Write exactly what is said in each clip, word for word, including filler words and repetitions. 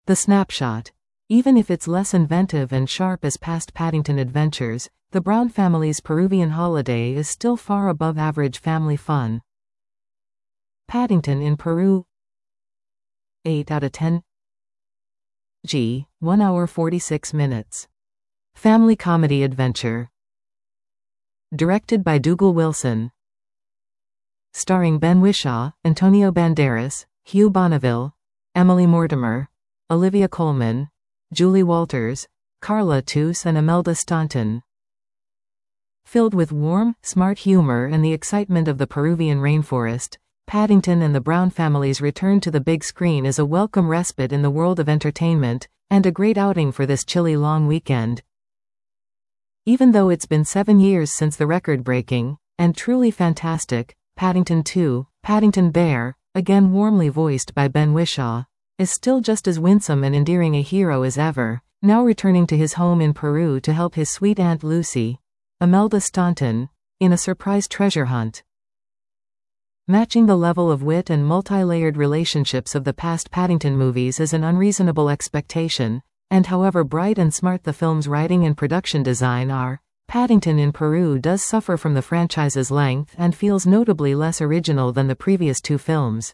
The snapshot. Even if it's less inventive and sharp as past Paddington adventures, the Brown family's Peruvian holiday is still far above average family fun. Paddington in Peru. eight out of ten. G. one hour forty-six minutes. Family comedy adventure. Directed by Dougal Wilson. Starring Ben Whishaw, Antonio Banderas, Hugh Bonneville, Emily Mortimer, Olivia Colman, Julie Walters, Carla Toos and Imelda Staunton. Filled with warm, smart humor and the excitement of the Peruvian rainforest, Paddington and the Brown family's return to the big screen is a welcome respite in the world of entertainment, and a great outing for this chilly long weekend. Even though it's been seven years since the record-breaking, and truly fantastic, Paddington two, Paddington Bear, again warmly voiced by Ben Whishaw, is still just as winsome and endearing a hero as ever, now returning to his home in Peru to help his sweet Aunt Lucy, Imelda Staunton, in a surprise treasure hunt. Matching the level of wit and multi-layered relationships of the past Paddington movies is an unreasonable expectation, and however bright and smart the film's writing and production design are, Paddington in Peru does suffer from the franchise's length and feels notably less original than the previous two films.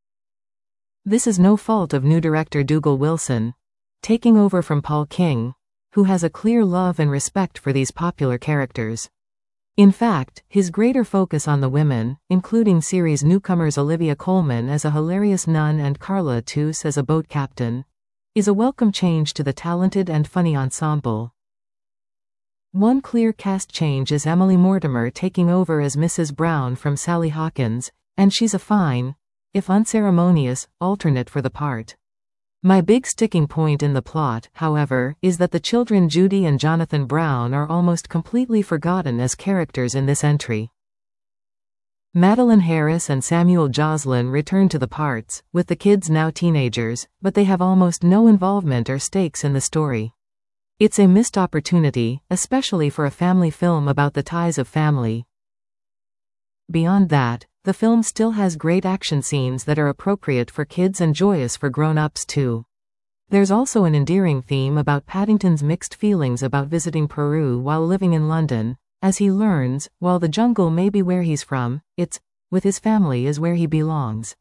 This is no fault of new director Dougal Wilson, taking over from Paul King, who has a clear love and respect for these popular characters. In fact, his greater focus on the women, including series newcomers Olivia Colman as a hilarious nun and Carla Toos as a boat captain, is a welcome change to the talented and funny ensemble. One clear cast change is Emily Mortimer taking over as Missus Brown from Sally Hawkins, and she's a fine, if unceremonious, alternate for the part. My big sticking point in the plot, however, is that the children Judy and Jonathan Brown are almost completely forgotten as characters in this entry. Madeline Harris and Samuel Joslin return to the parts, with the kids now teenagers, but they have almost no involvement or stakes in the story. It's a missed opportunity, especially for a family film about the ties of family. Beyond that, the film still has great action scenes that are appropriate for kids and joyous for grown-ups too. There's also an endearing theme about Paddington's mixed feelings about visiting Peru while living in London, as he learns, while the jungle may be where he's from, it's, with his family is where he belongs.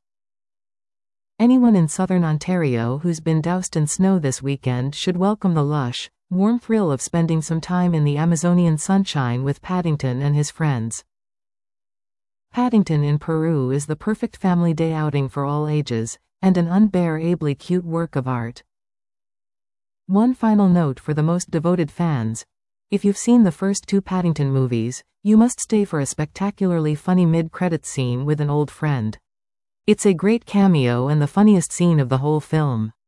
Anyone in southern Ontario who's been doused in snow this weekend should welcome the lush, warm thrill of spending some time in the Amazonian sunshine with Paddington and his friends. Paddington in Peru is the perfect family day outing for all ages, and an unbearably cute work of art. One final note for the most devoted fans. If you've seen the first two Paddington movies, you must stay for a spectacularly funny mid-credits scene with an old friend. It's a great cameo and the funniest scene of the whole film.